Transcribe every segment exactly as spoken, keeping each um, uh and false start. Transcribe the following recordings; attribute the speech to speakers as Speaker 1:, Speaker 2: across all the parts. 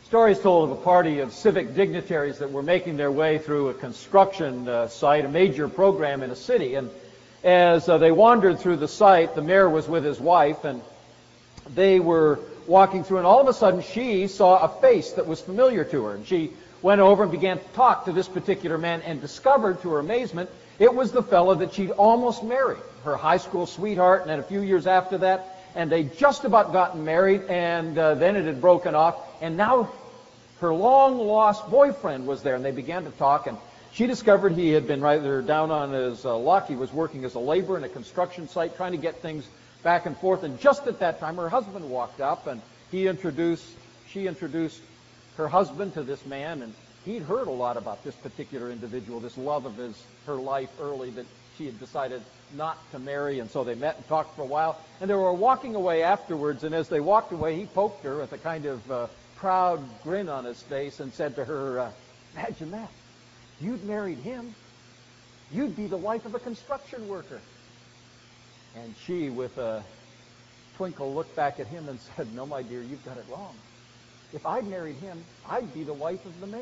Speaker 1: Story is told of a party of civic dignitaries that were making their way through a construction uh, site, a major program in a city. And as uh, they wandered through the site, the mayor was with his wife, and they were walking through, and all of a sudden she saw a face that was familiar to her. And she went over and began to talk to this particular man and discovered, to her amazement, it was the fellow that she'd almost married, her high school sweetheart, and then a few years after that, and they'd just about gotten married, and uh, then it had broken off, and now her long-lost boyfriend was there, and they began to talk, and she discovered he had been rather down on his uh, luck. He was working as a laborer in a construction site, trying to get things back and forth, and just at that time, her husband walked up, and he introduced, she introduced her husband to this man, and he'd heard a lot about this particular individual, this love of his, her life early that she had decided not to marry, and so they met and talked for a while, and they were walking away afterwards, and as they walked away, he poked her with a kind of uh, proud grin on his face and said to her, uh, imagine that, you'd married him, you'd be the wife of a construction worker. And she, with a twinkle, looked back at him and said, no, my dear, you've got it wrong. If I'd married him, I'd be the wife of the mayor.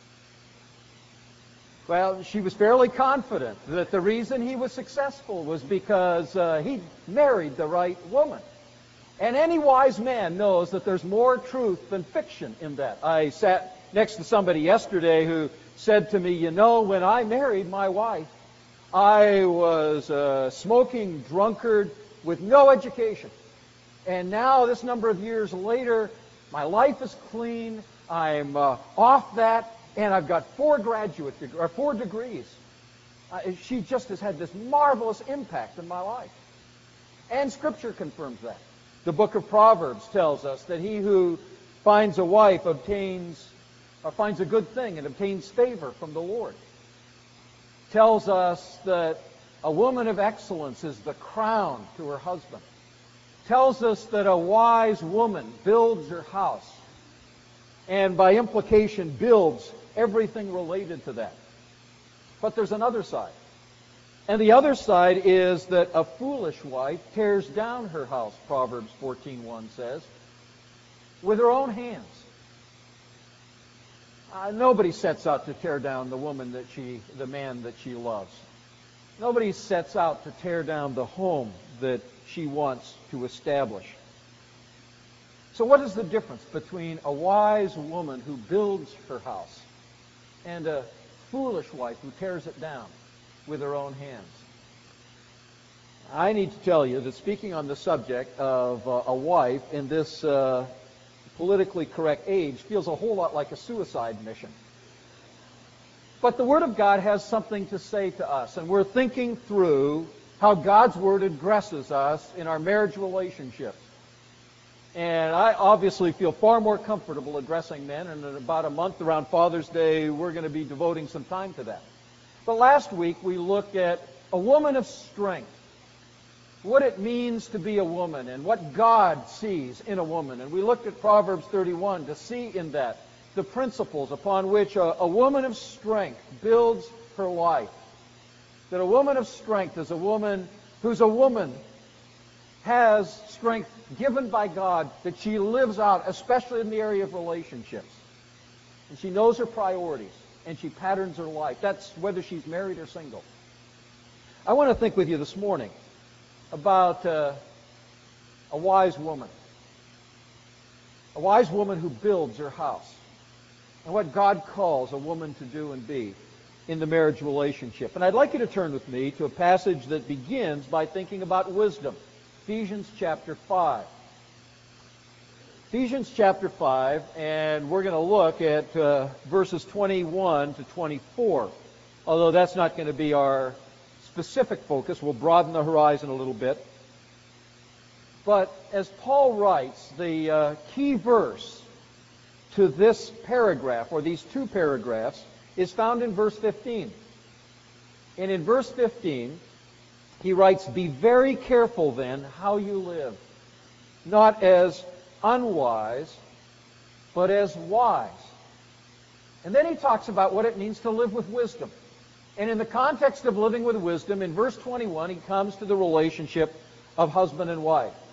Speaker 1: Well, she was fairly confident that the reason he was successful was because uh, he married the right woman. And any wise man knows that there's more truth than fiction in that. I sat next to somebody yesterday who said to me, you know, when I married my wife, I was a smoking drunkard with no education. And now, this number of years later, my life is clean, I'm uh, off that, and I've got four graduate deg- or four degrees. Uh, she just has had this marvelous impact in my life. And Scripture confirms that. The book of Proverbs tells us that he who finds a wife obtains, or finds a good thing and obtains favor from the Lord. Tells us that a woman of excellence is the crown to her husband. Tells us that a wise woman builds her house, and by implication builds everything related to that. But there's another side. And the other side is that a foolish wife tears down her house, Proverbs fourteen one says, with her own hands. Uh, nobody sets out to tear down the woman that she, the man that she loves. Nobody sets out to tear down the home that she wants to establish. So what is the difference between a wise woman who builds her house and a foolish wife who tears it down with her own hands? I need to tell you that speaking on the subject of uh, a wife in this uh, politically correct age feels a whole lot like a suicide mission. But the Word of God has something to say to us, and we're thinking through how God's Word addresses us in our marriage relationships. And I obviously feel far more comfortable addressing men, and in about a month around Father's Day, we're going to be devoting some time to that. But last week, we looked at a woman of strength, what it means to be a woman, and what God sees in a woman. And we looked at Proverbs thirty-one to see in that the principles upon which a, a woman of strength builds her life. That a woman of strength is a woman who's a woman, has strength given by God that she lives out, especially in the area of relationships. And she knows her priorities, and she patterns her life. That's whether she's married or single. I want to think with you this morning about uh, a wise woman. A wise woman who builds her house. And what God calls a woman to do and be in the marriage relationship. And I'd like you to turn with me to a passage that begins by thinking about wisdom. Ephesians chapter five. Ephesians chapter five, and we're going to look at uh, verses twenty-one to twenty-four. Although that's not going to be our specific focus. We'll broaden the horizon a little bit. But as Paul writes, the uh, key verse to this paragraph, or these two paragraphs, is found in verse fifteen. And in verse fifteen, he writes, "Be very careful then how you live, not as unwise, but as wise." And then he talks about what it means to live with wisdom. And in the context of living with wisdom, in verse twenty-one, he comes to the relationship of husband and wife.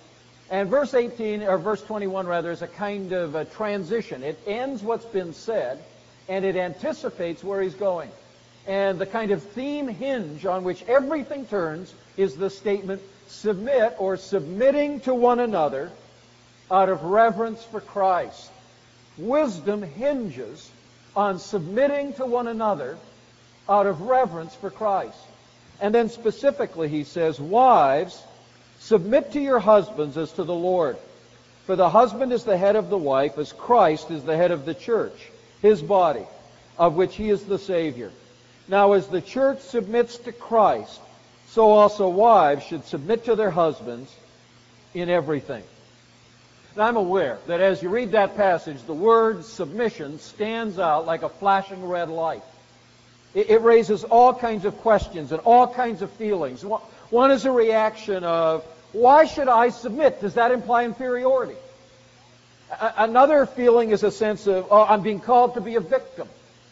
Speaker 1: And verse eighteen, or verse twenty-one rather, is a kind of a transition. It ends what's been said, and it anticipates where he's going. And the kind of theme hinge on which everything turns is the statement, submit, or submitting to one another out of reverence for Christ. Wisdom hinges on submitting to one another out of reverence for Christ. And then specifically he says, wives, submit to your husbands as to the Lord. For the husband is the head of the wife, as Christ is the head of the church, his body, of which he is the Savior. Now as the church submits to Christ, so also wives should submit to their husbands in everything. Now I'm aware that as you read that passage, the word submission stands out like a flashing red light. It, it raises all kinds of questions and all kinds of feelings. One is a reaction of, why should I submit? Does that imply inferiority? A- another feeling is a sense of, oh, I'm being called to be a victim.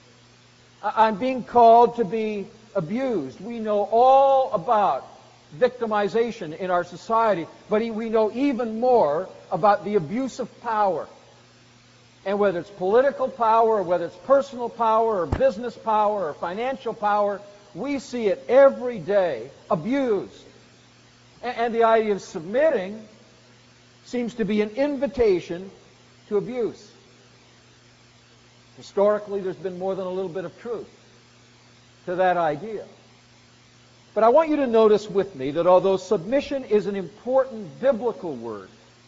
Speaker 1: I- I'm being called to be abused. We know all about victimization in our society, but we know even more about the abuse of power. And whether it's political power, or whether it's personal power, or business power, or financial power, we see it every day abused. And the idea of submitting seems to be an invitation to abuse. Historically, there's been more than a little bit of truth to that idea. But I want you to notice with me that although submission is an important biblical word,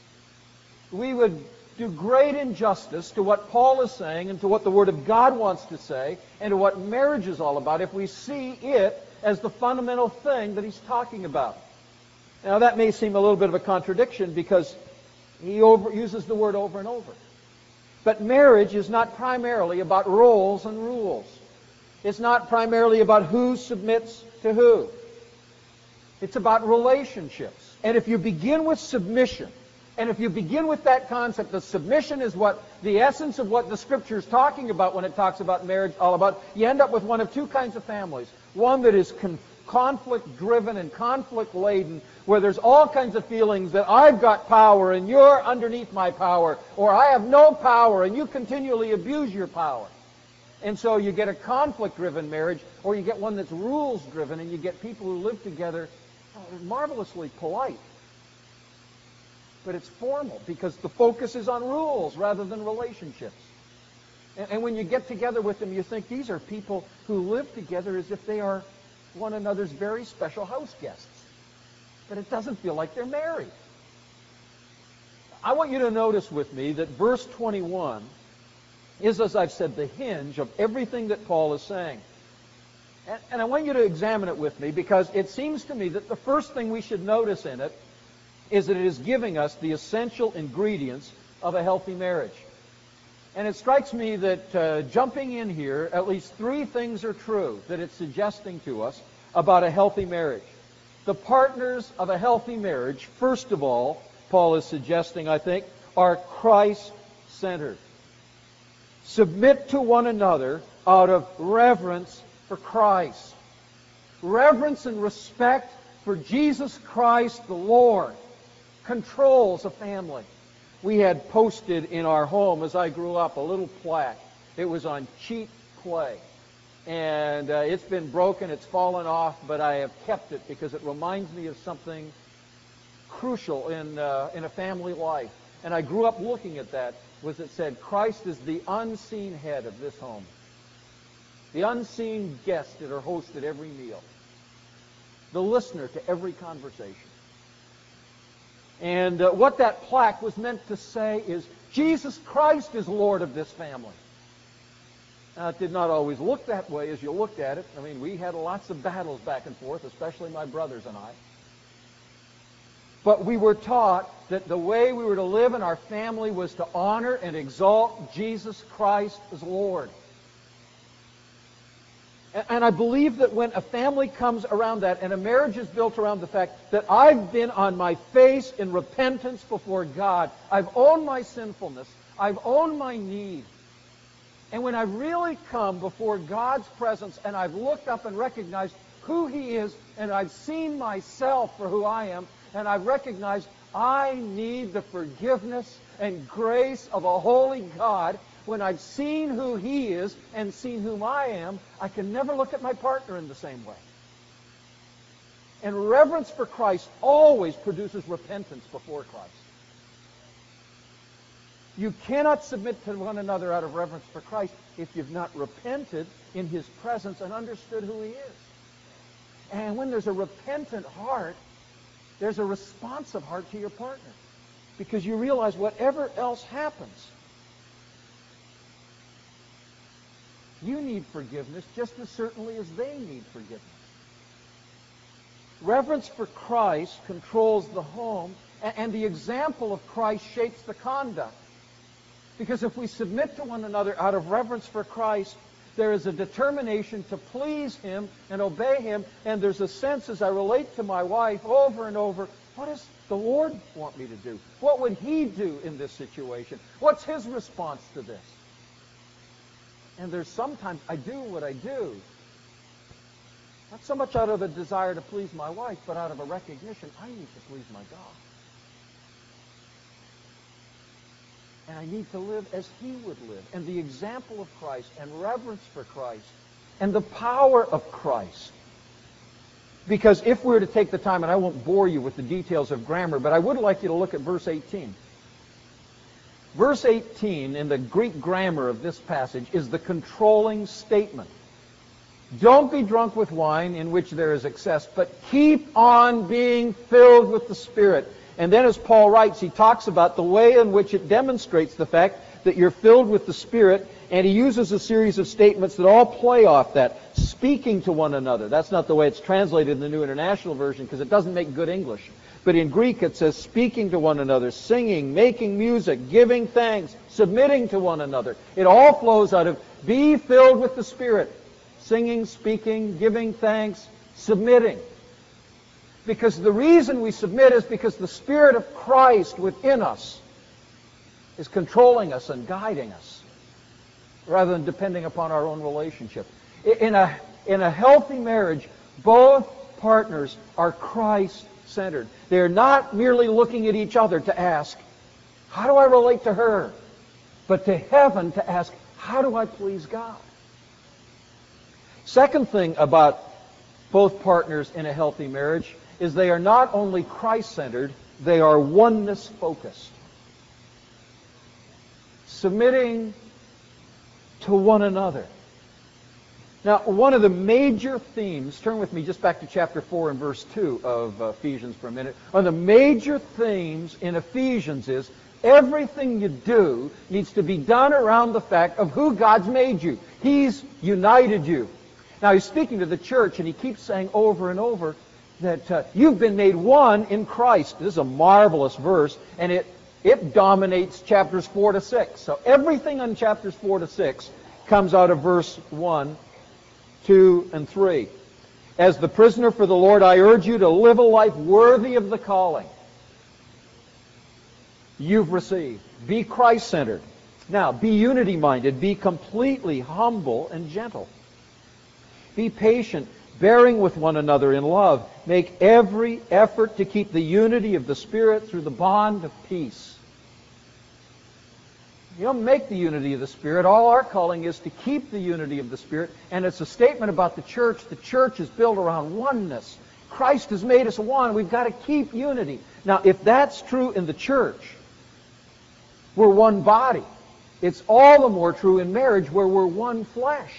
Speaker 1: we would do great injustice to what Paul is saying and to what the Word of God wants to say and to what marriage is all about if we see it as the fundamental thing that he's talking about. Now that may seem a little bit of a contradiction because he over, uses the word over and over. But marriage is not primarily about roles and rules. It's not primarily about who submits to who. It's about relationships. And if you begin with submission, and if you begin with that concept that submission is what the essence of what the Scripture is talking about when it talks about marriage all about, you end up with one of two kinds of families. One that is con- conflict-driven and conflict-laden, where there's all kinds of feelings that I've got power and you're underneath my power, or I have no power and you continually abuse your power. And so you get a conflict-driven marriage, or you get one that's rules-driven, and you get people who live together marvelously polite. But it's formal because the focus is on rules rather than relationships. And, and when you get together with them, you think these are people who live together as if they are one another's very special house guests. But it doesn't feel like they're married. I want you to notice with me that verse twenty-one is, as I've said, the hinge of everything that Paul is saying. And, and I want you to examine it with me because it seems to me that the first thing we should notice in it is that it is giving us the essential ingredients of a healthy marriage. And it strikes me that uh, jumping in here, at least three things are true that it's suggesting to us about a healthy marriage. The partners of a healthy marriage, first of all, Paul is suggesting, I think, are Christ-centered. Submit to one another out of reverence for Christ. Reverence and respect for Jesus Christ the Lord controls a family. We had posted in our home as I grew up a little plaque. It was on cheap clay. And uh, it's been broken, it's fallen off, but I have kept it because it reminds me of something crucial in, uh, in a family life. And I grew up looking at that, was it said, Christ is the unseen head of this home. The unseen guest at or host at every meal. The listener to every conversation. And uh, what that plaque was meant to say is, Jesus Christ is Lord of this family. Now, it did not always look that way as you looked at it. I mean, we had lots of battles back and forth, especially my brothers and I. But we were taught that the way we were to live in our family was to honor and exalt Jesus Christ as Lord. And I believe that when a family comes around that, and a marriage is built around the fact that I've been on my face in repentance before God, I've owned my sinfulness, I've owned my need, and when I've really come before God's presence and I've looked up and recognized who He is, and I've seen myself for who I am, and I've recognized I need the forgiveness and grace of a holy God. When I've seen who He is and seen whom I am, I can never look at my partner in the same way. And reverence for Christ always produces repentance before Christ. You cannot submit to one another out of reverence for Christ if you've not repented in His presence and understood who He is. And when there's a repentant heart, there's a responsive heart to your partner. Because you realize whatever else happens, you need forgiveness just as certainly as they need forgiveness. Reverence for Christ controls the home, and the example of Christ shapes the conduct. Because if we submit to one another out of reverence for Christ, there is a determination to please Him and obey Him, and there's a sense as I relate to my wife over and over, what does the Lord want me to do? What would He do in this situation? What's His response to this? And there's sometimes I do what I do, not so much out of a desire to please my wife, but out of a recognition I need to please my God. And I need to live as He would live. And the example of Christ and reverence for Christ and the power of Christ. Because if we were to take the time, and I won't bore you with the details of grammar, but I would like you to look at verse eighteen. Verse eighteen in the Greek grammar of this passage is the controlling statement. Don't be drunk with wine in which there is excess, but keep on being filled with the Spirit. And then as Paul writes, he talks about the way in which it demonstrates the fact that you're filled with the Spirit, and he uses a series of statements that all play off that. Speaking to one another. That's not the way it's translated in the New International Version because it doesn't make good English. But in Greek it says speaking to one another, singing, making music, giving thanks, submitting to one another. It all flows out of be filled with the Spirit. Singing, speaking, giving thanks, submitting. Because the reason we submit is because the Spirit of Christ within us is controlling us and guiding us rather than depending upon our own relationship. In a, in a healthy marriage, both partners are Christ-centered. They're not merely looking at each other to ask, how do I relate to her? But to heaven to ask, how do I please God? Second thing about both partners in a healthy marriage is they are not only Christ-centered, they are oneness-focused. Submitting to one another. Now, one of the major themes, turn with me just back to chapter four and verse two of uh, Ephesians for a minute. One of the major themes in Ephesians is everything you do needs to be done around the fact of who God's made you. He's united you. Now, he's speaking to the church, and he keeps saying over and over that uh, you've been made one in Christ. This is a marvelous verse, and it, it dominates chapters four to six. So everything on chapters four to six comes out of verse one, two, and three. As the prisoner for the Lord, I urge you to live a life worthy of the calling you've received. Be Christ-centered. Now, be unity-minded. Be completely humble and gentle. Be patient, bearing with one another in love. Make every effort to keep the unity of the Spirit through the bond of peace. You don't make the unity of the Spirit. All our calling is to keep the unity of the Spirit. And it's a statement about the church. The church is built around oneness. Christ has made us one. We've got to keep unity. Now, if that's true in the church, we're one body. It's all the more true in marriage where we're one flesh.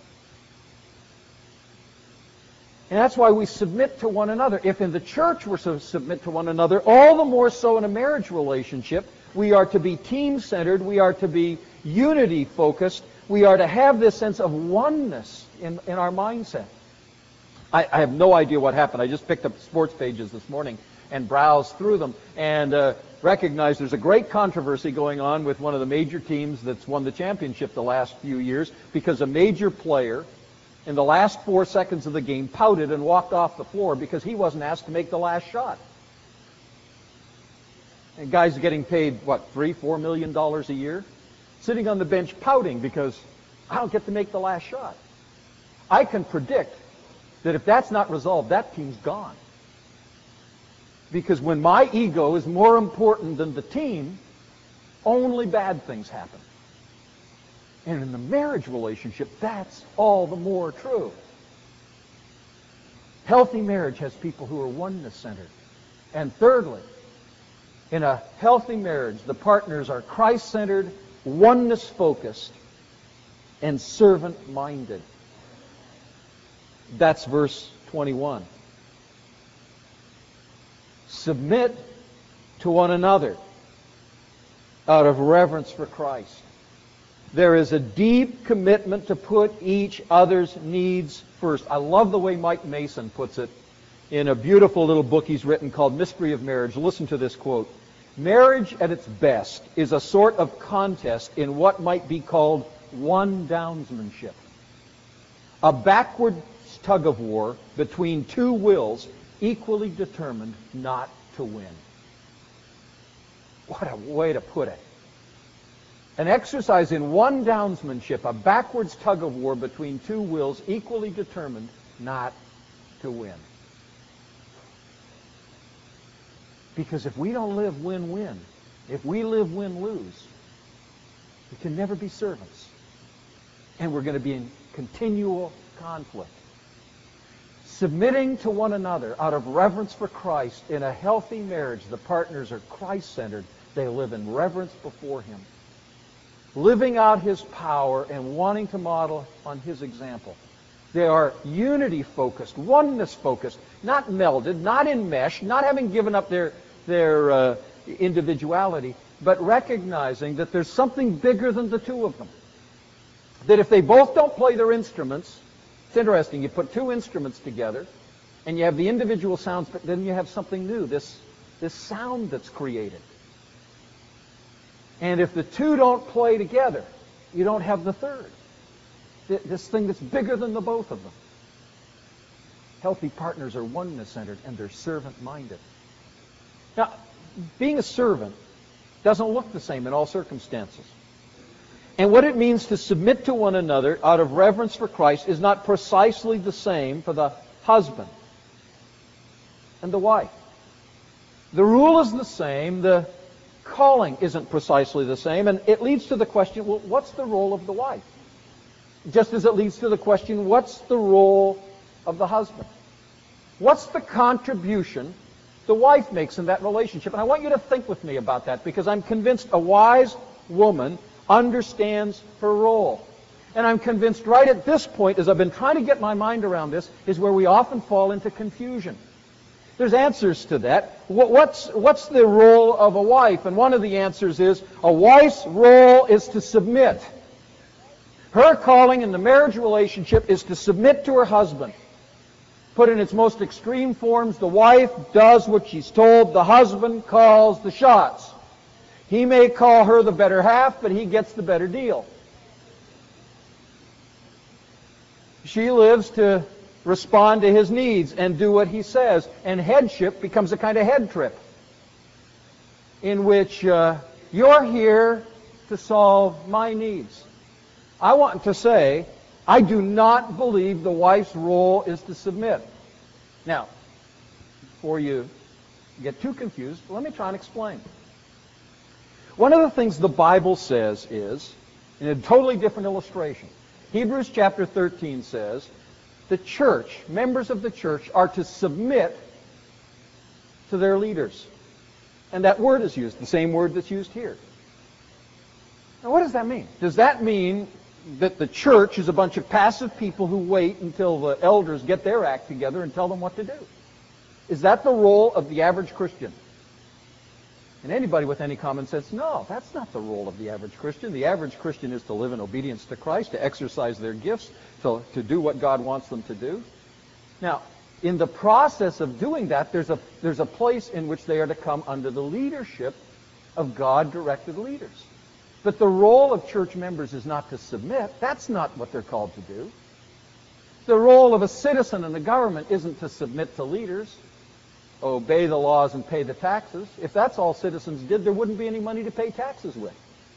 Speaker 1: And that's why we submit to one another. If in the church we're to submit to one another, all the more so in a marriage relationship, we are to be team-centered, we are to be unity-focused, we are to have this sense of oneness in, in our mindset. I, I have no idea what happened. I just picked up sports pages this morning and browsed through them and uh, recognized there's a great controversy going on with one of the major teams that's won the championship the last few years because a major player in the last four seconds of the game pouted and walked off the floor because he wasn't asked to make the last shot. And guys are getting paid, what, three, four million dollars a year? Sitting on the bench pouting because I don't get to make the last shot. I can predict that if that's not resolved, that team's gone. Because when my ego is more important than the team, only bad things happen. And in the marriage relationship, that's all the more true. Healthy marriage has people who are oneness-centered. And thirdly, in a healthy marriage, the partners are Christ-centered, oneness-focused, and servant-minded. That's verse twenty-one. Submit to one another out of reverence for Christ. There is a deep commitment to put each other's needs first. I love the way Mike Mason puts it in a beautiful little book he's written called Mystery of Marriage. Listen to this quote. Marriage at its best is a sort of contest in what might be called one-downsmanship. A backward tug of war between two wills equally determined not to win. What a way to put it. An exercise in one-downsmanship, a backwards tug of war between two wills equally determined not to win. Because if we don't live win-win, if we live win-lose, we can never be servants. And we're going to be in continual conflict. Submitting to one another out of reverence for Christ in a healthy marriage, the partners are Christ-centered. They live in reverence before Him, living out His power and wanting to model on His example. They are unity-focused, oneness-focused, not melded, not enmeshed, not having given up their, their uh, individuality, but recognizing that there's something bigger than the two of them. That if they both don't play their instruments, it's interesting, you put two instruments together, and you have the individual sounds, but then you have something new, this, this sound that's created. And if the two don't play together, you don't have the third. This thing that's bigger than the both of them. Healthy partners are oneness-centered and they're servant-minded. Now, being a servant doesn't look the same in all circumstances. And what it means to submit to one another out of reverence for Christ is not precisely the same for the husband and the wife. The rule is the same, the calling isn't precisely the same, and it leads to the question, well, what's the role of the wife? Just as it leads to the question, what's the role of the husband? What's the contribution the wife makes in that relationship? And I want you to think with me about that, because I'm convinced a wise woman understands her role. And I'm convinced right at this point, as I've been trying to get my mind around this, is where we often fall into confusion. There's answers to that. What's, what's the role of a wife? And one of the answers is, a wife's role is to submit. Her calling in the marriage relationship is to submit to her husband. Put in its most extreme forms, the wife does what she's told, the husband calls the shots. He may call her the better half, but he gets the better deal. She lives to respond to his needs and do what he says, and headship becomes a kind of head trip in which uh, you're here to solve my needs. I want to say, I do not believe the wife's role is to submit. Now, before you get too confused, let me try and explain. One of the things the Bible says is, in a totally different illustration, Hebrews chapter thirteen says, the church, members of the church, are to submit to their leaders. And that word is used, the same word that's used here. Now, what does that mean? Does that mean that the church is a bunch of passive people who wait until the elders get their act together and tell them what to do? Is that the role of the average Christian? And anybody with any common sense, no, that's not the role of the average Christian. The average Christian is to live in obedience to Christ, to exercise their gifts, to, to do what God wants them to do. Now, in the process of doing that, there's a, there's a place in which they are to come under the leadership of God-directed leaders. But the role of church members is not to submit. That's not what they're called to do. The role of a citizen in the government isn't to submit to leaders, obey the laws and pay the taxes. If that's all citizens did, there wouldn't be any money to pay taxes with.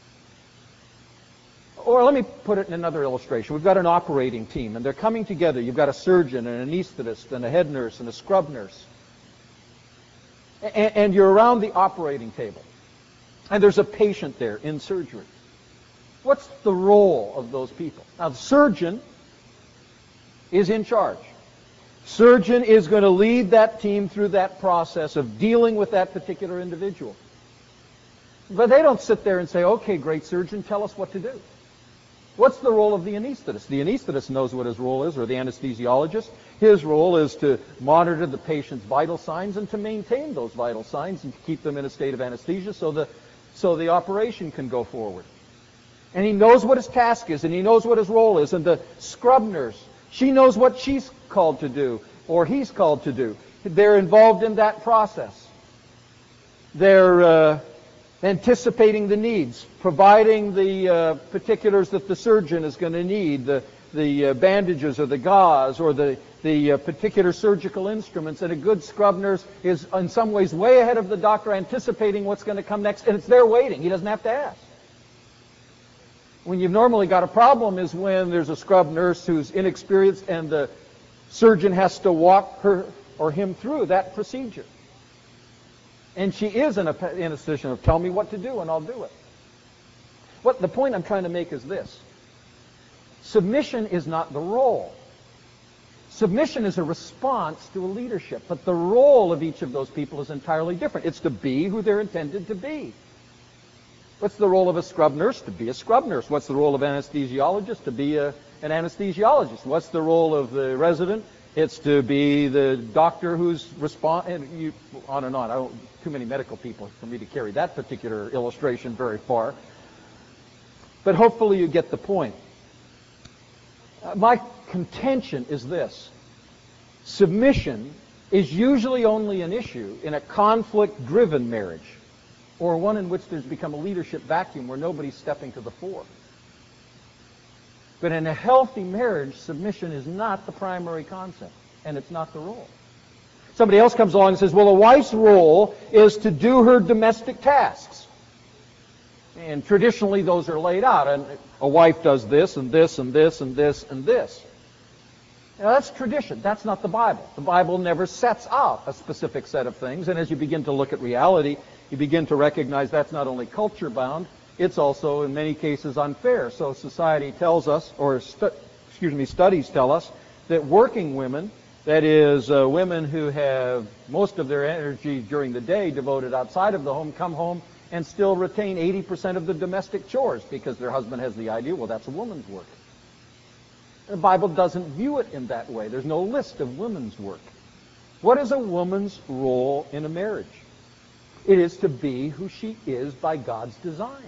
Speaker 1: Or let me put it in another illustration. We've got an operating team, and they're coming together. You've got a surgeon and an anesthetist and a head nurse and a scrub nurse. and, and you're around the operating table, and there's a patient there in surgery. What's the role of those people? Now, the surgeon is in charge. Surgeon is going to lead that team through that process of dealing with that particular individual. But they don't sit there and say, okay, great surgeon, tell us what to do. What's the role of the anesthetist? The anesthetist knows what his role is, or the anesthesiologist. His role is to monitor the patient's vital signs and to maintain those vital signs and to keep them in a state of anesthesia so the, so the operation can go forward. And he knows what his task is, and he knows what his role is. And the scrub nurse, she knows what she's called to do, or he's called to do. They're involved in that process. They're uh, anticipating the needs, providing the uh, particulars that the surgeon is going to need, the, the uh, bandages or the gauze or the, the uh, particular surgical instruments. And a good scrub nurse is in some ways way ahead of the doctor, anticipating what's going to come next, and it's there waiting. He doesn't have to ask. When you've normally got a problem is when there's a scrub nurse who's inexperienced and the surgeon has to walk her or him through that procedure. And she is in a, in a position of, tell me what to do and I'll do it. What the point I'm trying to make is this. Submission is not the role. Submission is a response to a leadership, but the role of each of those people is entirely different. It's to be who they're intended to be. What's the role of a scrub nurse? To be a scrub nurse. What's the role of an anesthesiologist? To be a, an anesthesiologist. What's the role of the resident? It's to be the doctor who's respond and you, on and on. I don't too many medical people for me to carry that particular illustration very far. But hopefully you get the point. Uh, my contention is this. Submission is usually only an issue in a conflict-driven marriage, or one in which there's become a leadership vacuum where nobody's stepping to the fore. But in a healthy marriage, submission is not the primary concept, and it's not the role. Somebody else comes along and says, well, a wife's role is to do her domestic tasks. And traditionally, those are laid out. And a wife does this, and this, and this, and this, and this. Now, that's tradition. That's not the Bible. The Bible never sets out a specific set of things. And as you begin to look at reality, you begin to recognize that's not only culture-bound, it's also, in many cases, unfair. So society tells us, or stu- excuse me, studies tell us, that working women, that is, uh, women who have most of their energy during the day devoted outside of the home, come home and still retain eighty percent of the domestic chores because their husband has the idea, well, that's a woman's work. The Bible doesn't view it in that way. There's no list of women's work. What is a woman's role in a marriage? It is to be who she is by God's design.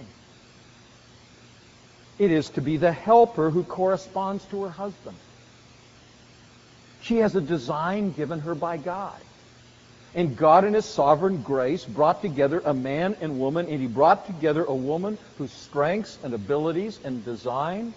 Speaker 1: It is to be the helper who corresponds to her husband. She has a design given her by God. And God in His sovereign grace brought together a man and woman, and He brought together a woman whose strengths and abilities and design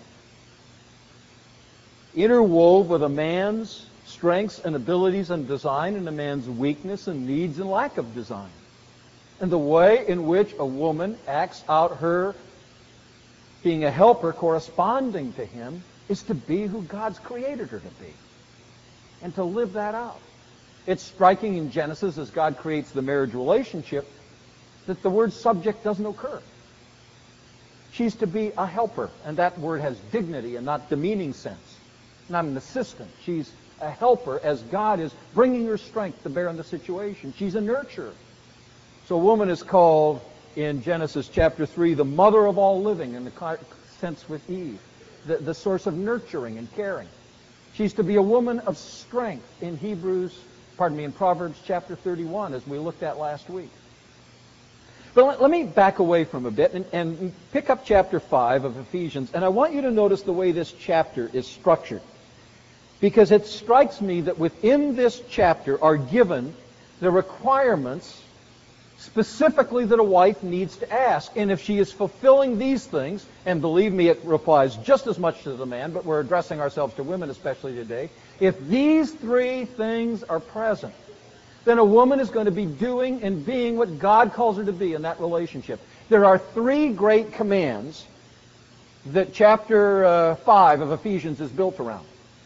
Speaker 1: interwove with a man's strengths and abilities and design and a man's weakness and needs and lack of design. And the way in which a woman acts out her being a helper corresponding to him is to be who God's created her to be and to live that out. It's striking in Genesis as God creates the marriage relationship that the word subject doesn't occur. She's to be a helper, and that word has dignity and not demeaning sense. Not an assistant. She's a helper as God is bringing her strength to bear on the situation. She's a nurturer. So a woman is called in Genesis chapter three the mother of all living in the sense with Eve, the, the source of nurturing and caring. She's to be a woman of strength in Hebrews, pardon me, in Proverbs chapter thirty-one, as we looked at last week. But let, let me back away from a bit and, and pick up chapter five of Ephesians, and I want you to notice the way this chapter is structured. Because it strikes me that within this chapter are given the requirements specifically that a wife needs to ask. And if she is fulfilling these things, and believe me, it applies just as much to the man, but we're addressing ourselves to women especially today. If these three things are present, then a woman is going to be doing and being what God calls her to be in that relationship. There are three great commands that chapter uh, five of Ephesians is built around.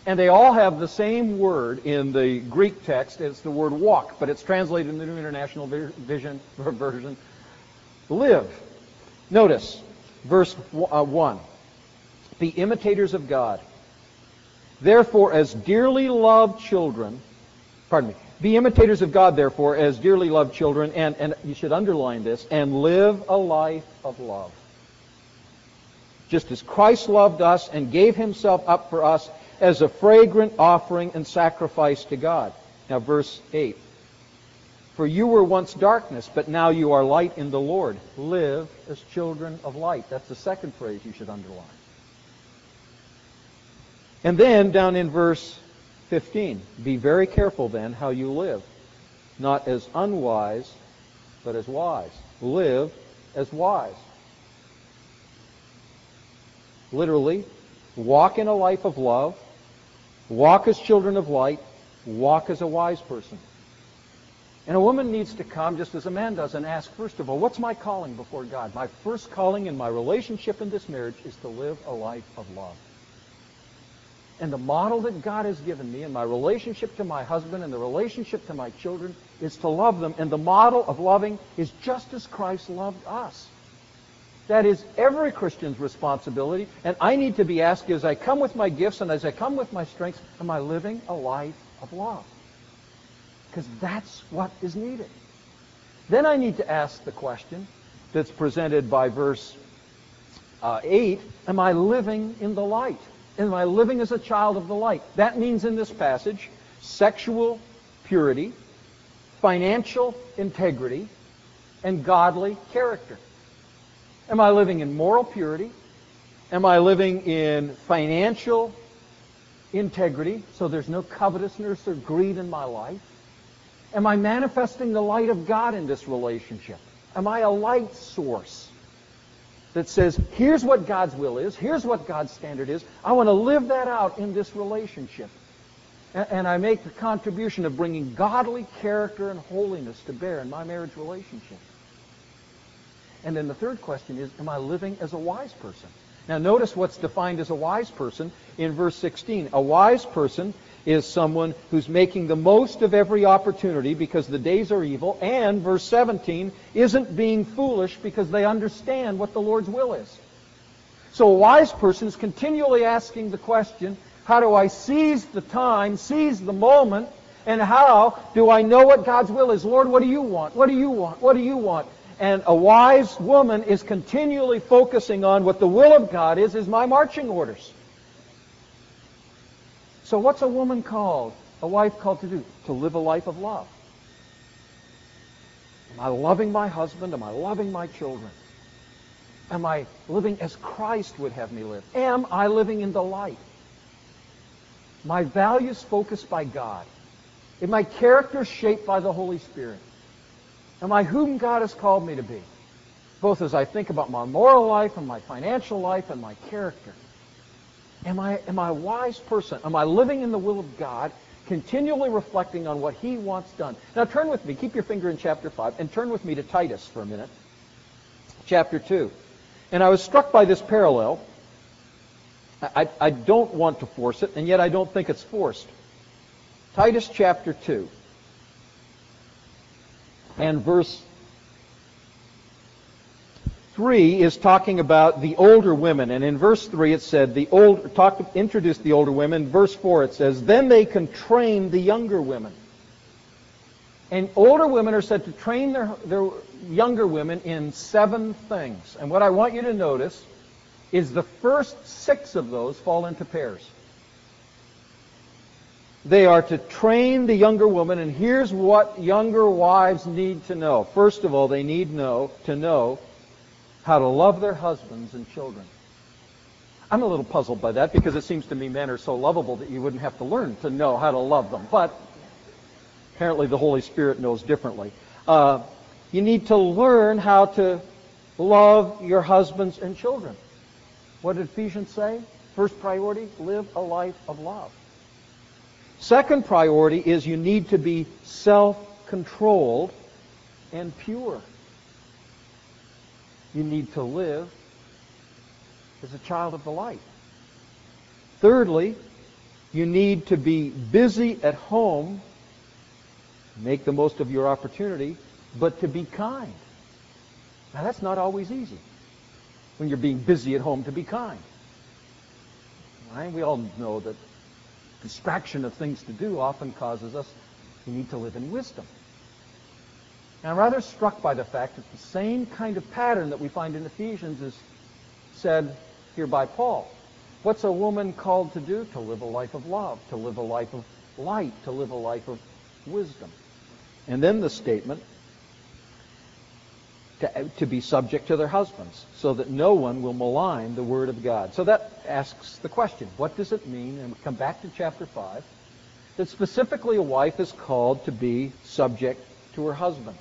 Speaker 1: And they all have the same word in the Greek text. It's the word walk, but it's translated in the New International Vision version, live. Notice, verse one. Be imitators of God. Therefore, as dearly loved children, pardon me, be imitators of God, therefore, as dearly loved children, and, and you should underline this, and live a life of love. Just as Christ loved us and gave himself up for us as a fragrant offering and sacrifice to God. Now, verse eight. For you were once darkness, but now you are light in the Lord. Live as children of light. That's the second phrase you should underline. And then, down in verse fifteen, be very careful then how you live, not as unwise, but as wise. Live as wise. Literally, walk in a life of love, walk as children of light, walk as a wise person. And a woman needs to come, just as a man does, and ask, first of all, what's my calling before God? My first calling in my relationship in this marriage is to live a life of love. And the model that God has given me in my relationship to my husband and the relationship to my children is to love them. And the model of loving is just as Christ loved us. That is every Christian's responsibility. And I need to be asked, as I come with my gifts and as I come with my strengths, am I living a life of love? Because that's what is needed. Then I need to ask the question that's presented by verse uh, eight, am I living in the light? Am I living as a child of the light? That means in this passage, sexual purity, financial integrity, and godly character. Am I living in moral purity? Am I living in financial integrity, so there's no covetousness or greed in my life? Am I manifesting the light of God in this relationship? Am I a light source that says, here's what God's will is, here's what God's standard is, I want to live that out in this relationship. And, and I make the contribution of bringing godly character and holiness to bear in my marriage relationship. And then the third question is, am I living as a wise person? Now notice what's defined as a wise person in verse sixteen. A wise person is someone who's making the most of every opportunity because the days are evil, and verse seventeen, isn't being foolish because they understand what the Lord's will is. So a wise person is continually asking the question, how do I seize the time, seize the moment, and how do I know what God's will is? Lord, what do you want? What do you want? What do you want? And a wise woman is continually focusing on what the will of God is, is my marching orders. So what's a woman called, a wife called to do? To live a life of love. Am I loving my husband? Am I loving my children? Am I living as Christ would have me live? Am I living in the light? My values focused by God? Is my character shaped by the Holy Spirit? Am I whom God has called me to be? Both as I think about my moral life and my financial life and my character. Am I, am I a wise person? Am I living in the will of God, continually reflecting on what He wants done? Now turn with me, keep your finger in chapter five, and turn with me to Titus for a minute. Chapter two. And I was struck by this parallel. I, I don't want to force it, and yet I don't think it's forced. Titus chapter two. And verse three is talking about the older women. And in verse three it said, the old, talk, introduced the older women. Verse four it says, then they can train the younger women. And older women are said to train their, their younger women in seven things. And what I want you to notice is the first six of those fall into pairs. They are to train the younger woman, and here's what younger wives need to know. First of all, they need know to know how to love their husbands and children. I'm a little puzzled by that because it seems to me men are so lovable that you wouldn't have to learn to know how to love them. But apparently the Holy Spirit knows differently. Uh, you need to learn how to love your husbands and children. What did Ephesians say? First priority, live a life of love. Second priority is you need to be self-controlled and pure. You need to live as a child of the light. Thirdly, You need to be busy at home, make the most of your opportunity, but to be kind. Now, that's not always easy when you're being busy at home to be kind. Right? We all know that distraction of things to do often causes us, we need to live in wisdom. And I'm rather struck by the fact that the same kind of pattern that we find in Ephesians is said here by Paul. What's a woman called to do? To live a life of love, to live a life of light, to live a life of wisdom. And then the statement, to, to be subject to their husbands, so that no one will malign the word of God. So that asks the question, what does it mean? And we come back to chapter five, that specifically a wife is called to be subject to her husband.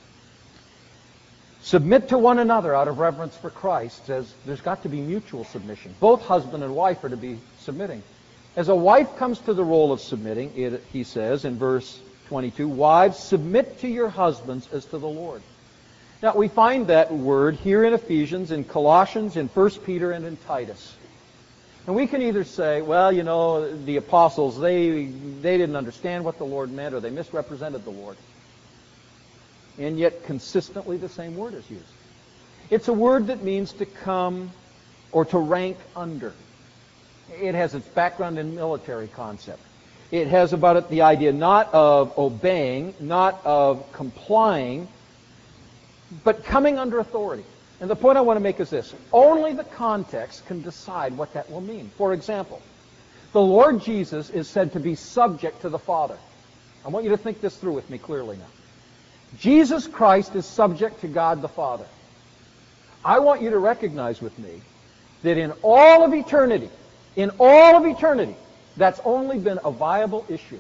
Speaker 1: Submit to one another out of reverence for Christ says there's got to be mutual submission. Both husband and wife are to be submitting. As a wife comes to the role of submitting, it, he says in verse twenty-two, wives, submit to your husbands as to the Lord. Now, we find that word here in Ephesians, in Colossians, in First Peter, and in Titus. And we can either say, well, you know, the apostles, they, they didn't understand what the Lord meant, or they misrepresented the Lord. And yet, consistently, the same word is used. It's a word that means to come or to rank under. It has its background in military concept. It has about it the idea not of obeying, not of complying, but coming under authority. And the point I want to make is this. Only the context can decide what that will mean. For example, the Lord Jesus is said to be subject to the Father. I want you to think this through with me clearly now. Jesus Christ is subject to God the Father. I want you to recognize with me that in all of eternity, in all of eternity, that's only been a viable issue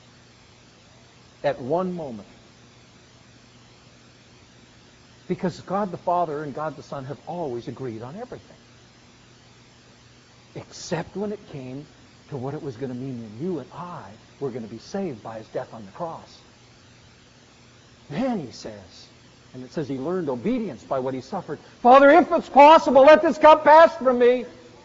Speaker 1: at one moment. Because God the Father and God the Son have always agreed on everything. Except when it came to what it was going to mean when you and I were going to be saved by his death on the cross. Then he says, and it says he learned obedience by what he suffered. Father, if it's possible, let this cup pass from me.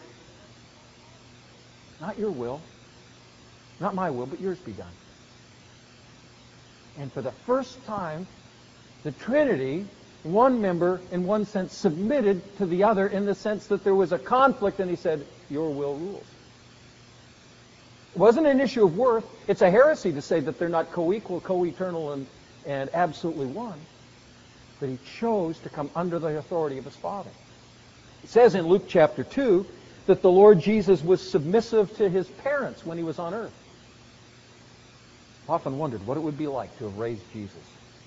Speaker 1: Not your will, not my will, but yours be done. And for the first time, the Trinity, one member, in one sense, submitted to the other in the sense that there was a conflict, and he said, your will rules. It wasn't an issue of worth. It's a heresy to say that they're not co-equal, co-eternal, and, and absolutely one. But he chose to come under the authority of his Father. It says in Luke chapter two that the Lord Jesus was submissive to his parents when he was on earth. I've often wondered what it would be like to have raised Jesus.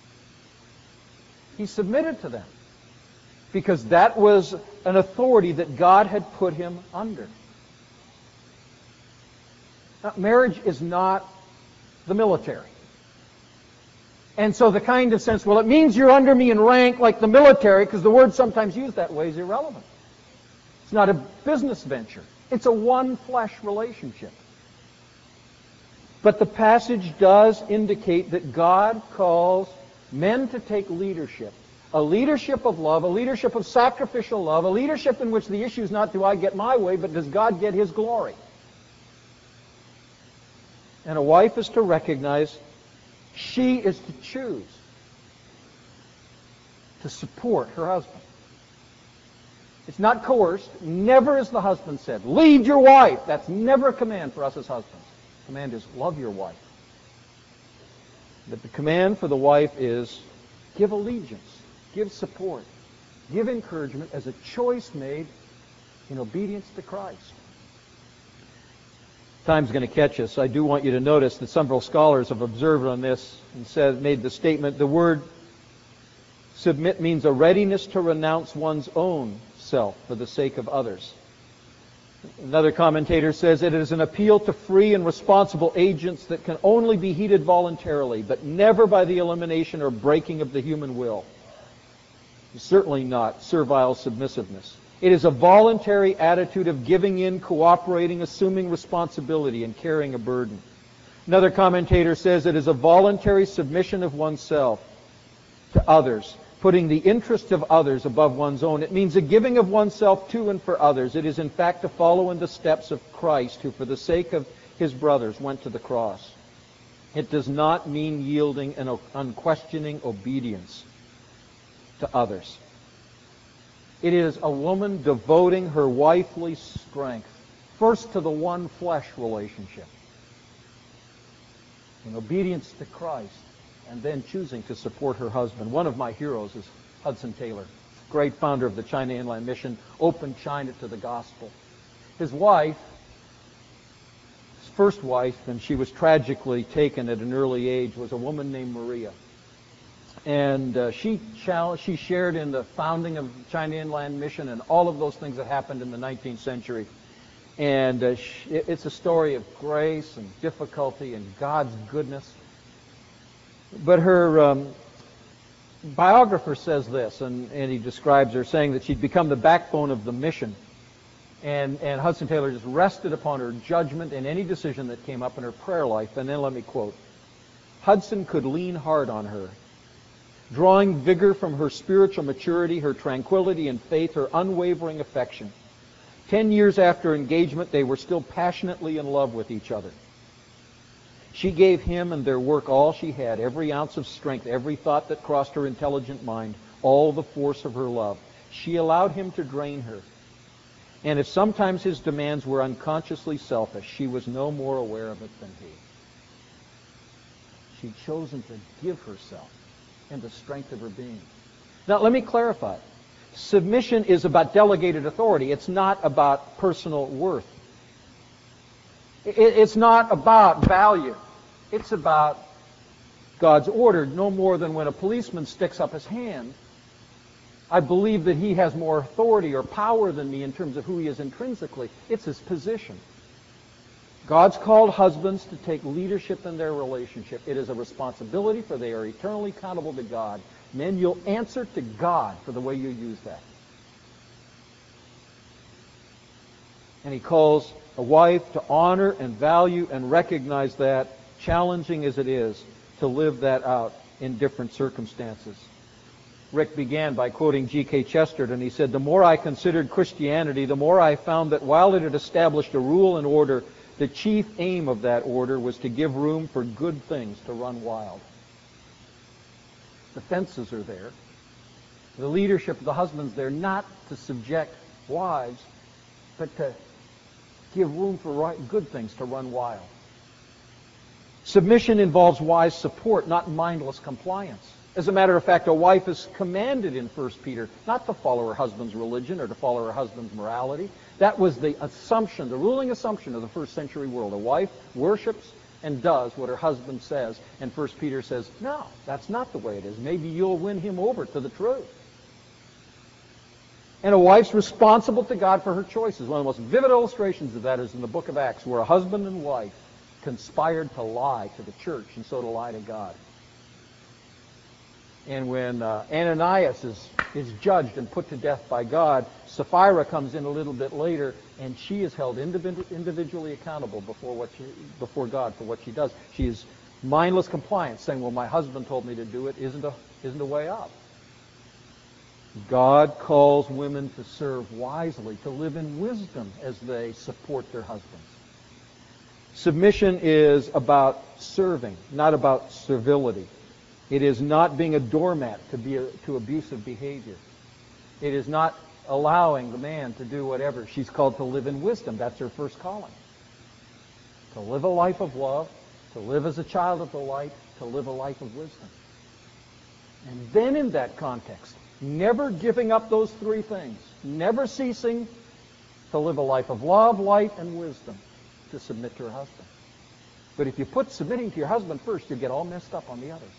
Speaker 1: He submitted to them because that was an authority that God had put him under. Now, marriage is not the military. And so the kind of sense, well, it means you're under me in rank like the military, because the word sometimes used that way is irrelevant. It's not a business venture. It's a one-flesh relationship. But the passage does indicate that God calls men to take leadership. A leadership of love, a leadership of sacrificial love, a leadership in which the issue is not do I get my way, but does God get his glory? And a wife is to recognize she is to choose to support her husband. It's not coerced. Never is the husband said, lead your wife. That's never a command for us as husbands. The command is love your wife. But the command for the wife is give allegiance, give support, give encouragement as a choice made in obedience to Christ. Time's going to catch us. I do want you to notice that several scholars have observed on this and said, made the statement, the word submit means a readiness to renounce one's own self for the sake of others. Another commentator says it is an appeal to free and responsible agents that can only be heeded voluntarily, but never by the elimination or breaking of the human will. Certainly not servile submissiveness. It is a voluntary attitude of giving in, cooperating, assuming responsibility, and carrying a burden. Another commentator says it is a voluntary submission of oneself to others, putting the interest of others above one's own. It means a giving of oneself to and for others. It is in fact to follow in the steps of Christ, who for the sake of his brothers, went to the cross. It does not mean yielding an unquestioning obedience to others. It is a woman devoting her wifely strength first to the one flesh relationship, in obedience to Christ, and then choosing to support her husband. One of my heroes is Hudson Taylor, great founder of the China Inland Mission, opened China to the gospel. His wife, his first wife, and she was tragically taken at an early age, was a woman named Maria. And uh, she challenged, she shared in the founding of the China Inland Mission and all of those things that happened in the nineteenth century. And uh, she, it's a story of grace and difficulty and God's goodness. But her um, biographer says this, and, and he describes her saying that she'd become the backbone of the mission. And, and Hudson Taylor just rested upon her judgment in any decision that came up in her prayer life. And then let me quote, Hudson could lean hard on her, drawing vigor from her spiritual maturity, her tranquility and faith, her unwavering affection. Ten years after engagement, they were still passionately in love with each other. She gave him and their work all she had, every ounce of strength, every thought that crossed her intelligent mind, all the force of her love. She allowed him to drain her. And if sometimes his demands were unconsciously selfish, she was no more aware of it than he. She'd chosen to give herself in the strength of her being. Now, let me clarify. Submission is about delegated authority. It's not about personal worth. It's not about value. It's about God's order, no more than when a policeman sticks up his hand. I believe that he has more authority or power than me in terms of who he is intrinsically. It's his position. God's called husbands to take leadership in their relationship. It is a responsibility, for they are eternally accountable to God. Men, you'll answer to God for the way you use that. And he calls a wife to honor and value and recognize that, challenging as it is, to live that out in different circumstances. Rick began by quoting G K Chesterton. He said, "The more I considered Christianity, the more I found that while it had established a rule and order, the chief aim of that order was to give room for good things to run wild." The fences are there. The leadership of the husbands there, not to subject wives, but to give room for right, good things to run wild. Submission involves wise support, not mindless compliance. As a matter of fact, a wife is commanded in First Peter not to follow her husband's religion or to follow her husband's morality. That was the assumption, the ruling assumption of the first century world. A wife worships and does what her husband says. And First Peter says, no, that's not the way it is. Maybe you'll win him over to the truth. And a wife's responsible to God for her choices. One of the most vivid illustrations of that is in the book of Acts, where a husband and wife conspired to lie to the church and so to lie to God. And when uh, Ananias is, is judged and put to death by God, Sapphira comes in a little bit later, and she is held individ- individually accountable before what she, before God for what she does. She is mindless compliance, saying, well, my husband told me to do it, isn't a, isn't a way up. God calls women to serve wisely, to live in wisdom as they support their husbands. Submission is about serving, not about servility. It is not being a doormat to be a, to abusive behavior. It is not allowing the man to do whatever. She's called to live in wisdom. That's her first calling. To live a life of love, to live as a child of the light, to live a life of wisdom. And then in that context, never giving up those three things, never ceasing to live a life of love, light, and wisdom, to submit to her husband. But if you put submitting to your husband first, you get all messed up on the others.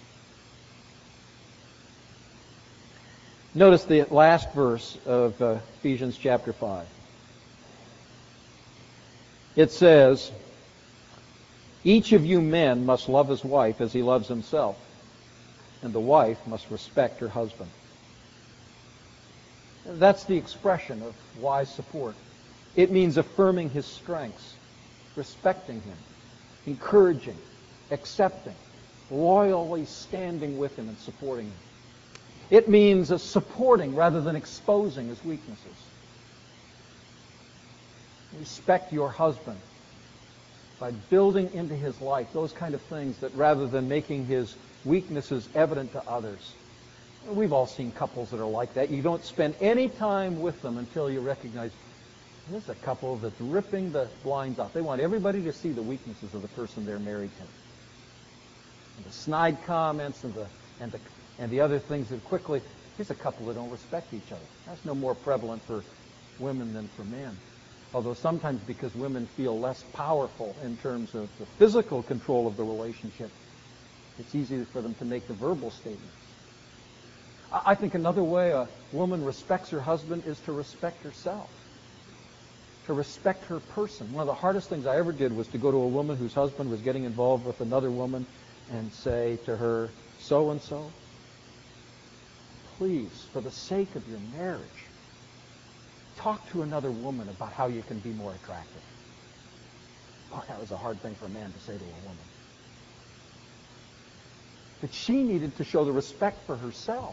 Speaker 1: Notice the last verse of uh, Ephesians chapter five. It says, each of you men must love his wife as he loves himself, and the wife must respect her husband. That's the expression of wise support. It means affirming his strengths, respecting him, encouraging, accepting, loyally standing with him and supporting him. It means a supporting rather than exposing his weaknesses. Respect your husband by building into his life those kind of things that rather than making his weaknesses evident to others. We've all seen couples that are like that. You don't spend any time with them until you recognize this is a couple that's ripping the blinds off. They want everybody to see the weaknesses of the person they're married to. And the snide comments and the and the and the other things that quickly, here's a couple that don't respect each other. That's no more prevalent for women than for men. Although sometimes because women feel less powerful in terms of the physical control of the relationship, it's easier for them to make the verbal statements. I think another way a woman respects her husband is to respect herself, to respect her person. One of the hardest things I ever did was to go to a woman whose husband was getting involved with another woman and say to her, so-and-so, please, for the sake of your marriage, talk to another woman about how you can be more attractive. Oh, that was a hard thing for a man to say to a woman. But she needed to show the respect for herself.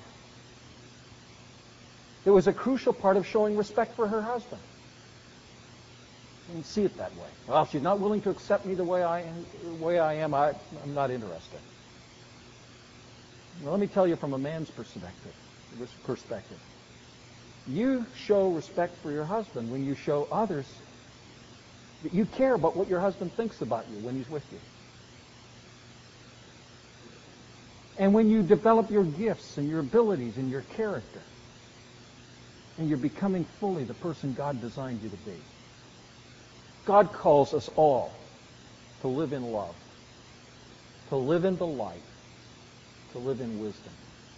Speaker 1: It was a crucial part of showing respect for her husband. You didn't see it that way. Well, if she's not willing to accept me the way I am, the way I am I, I'm not interested. Well, let me tell you from a man's perspective. perspective. You show respect for your husband when you show others that you care about what your husband thinks about you when he's with you. And when you develop your gifts and your abilities and your character, and you're becoming fully the person God designed you to be. God calls us all to live in love, to live in the light, to live in wisdom.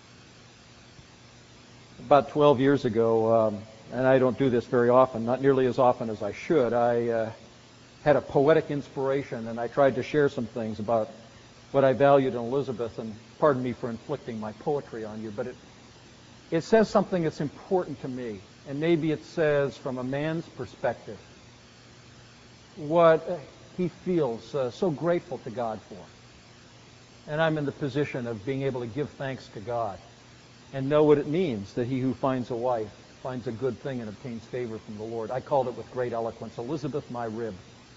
Speaker 1: About twelve years ago, um, and I don't do this very often, not nearly as often as I should, I uh, had a poetic inspiration, and I tried to share some things about what I valued in Elizabeth, and pardon me for inflicting my poetry on you, but it It says something that's important to me, and maybe it says from a man's perspective what he feels uh, so grateful to God for. And I'm in the position of being able to give thanks to God and know what it means that he who finds a wife finds a good thing and obtains favor from the Lord. I called it with great eloquence, Elizabeth, my rib.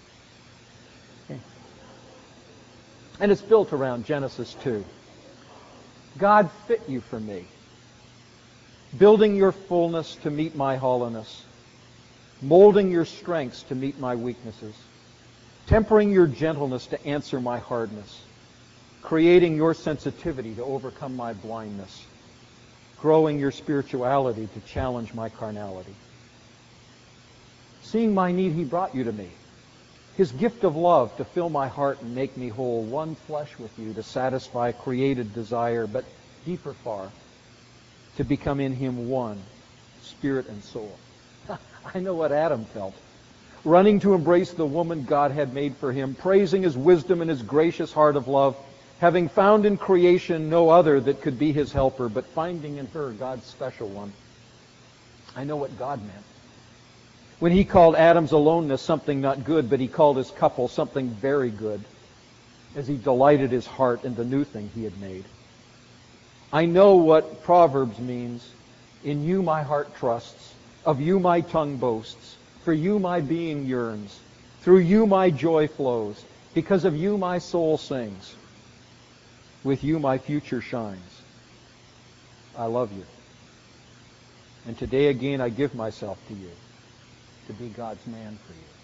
Speaker 1: And it's built around Genesis two. God fit you for me, building your fullness to meet my hollowness, molding your strengths to meet my weaknesses, tempering your gentleness to answer my hardness, creating your sensitivity to overcome my blindness, growing your spirituality to challenge my carnality. Seeing my need, he brought you to me. His gift of love to fill my heart and make me whole, one flesh with you to satisfy created desire, but deeper far, to become in him one, spirit and soul. I know what Adam felt. Running to embrace the woman God had made for him, praising his wisdom and his gracious heart of love, having found in creation no other that could be his helper, but finding in her God's special one. I know what God meant. When he called Adam's aloneness something not good, but he called his couple something very good, as he delighted his heart in the new thing he had made. I know what Proverbs means. In you my heart trusts, of you my tongue boasts, for you my being yearns, through you my joy flows, because of you my soul sings, with you my future shines. I love you. And today again I give myself to you, to be God's man for you.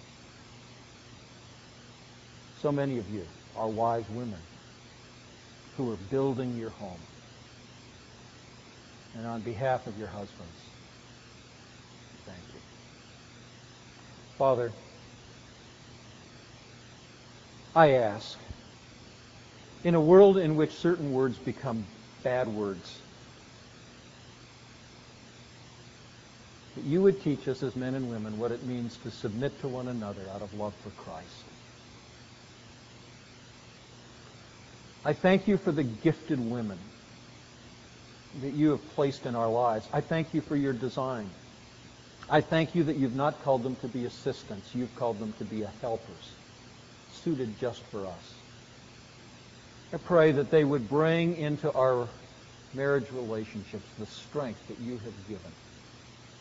Speaker 1: So many of you are wise women who are building your home. And on behalf of your husbands, thank you. Father, I ask, in a world in which certain words become bad words, that you would teach us as men and women what it means to submit to one another out of love for Christ. I thank you for the gifted women that you have placed in our lives. I thank you for your design. I thank you that you've not called them to be assistants. You've called them to be helpers, suited just for us. I pray that they would bring into our marriage relationships the strength that you have given.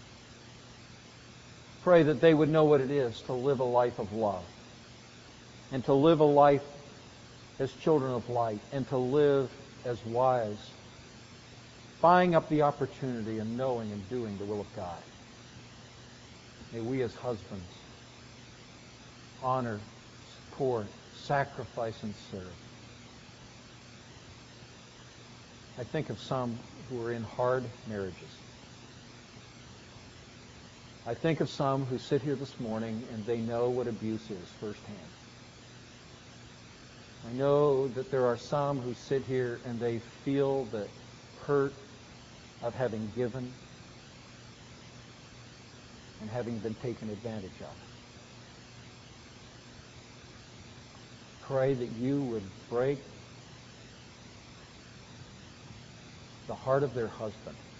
Speaker 1: Pray that they would know what it is to live a life of love and to live a life as children of light, and to live as wives, buying up the opportunity and knowing and doing the will of God. May we as husbands honor, support, sacrifice, and serve. I think of some who are in hard marriages. I think of some who sit here this morning and they know what abuse is firsthand. I know that there are some who sit here and they feel the hurt of having given and having been taken advantage of. Pray that you would break the heart of their husband